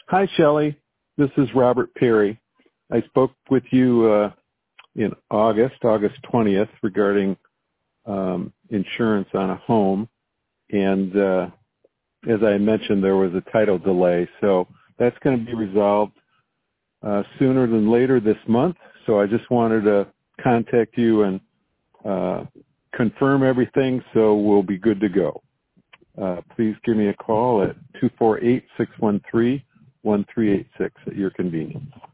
Hi, Shelley. This is Robert Perry. I spoke with you in August 20th, regarding insurance on a home. And as I mentioned, there was a title delay. So that's going to be resolved sooner than later this month. So I just wanted to contact you and confirm everything, so we'll be good to go. Please give me a call at 248-613-1386 at your convenience.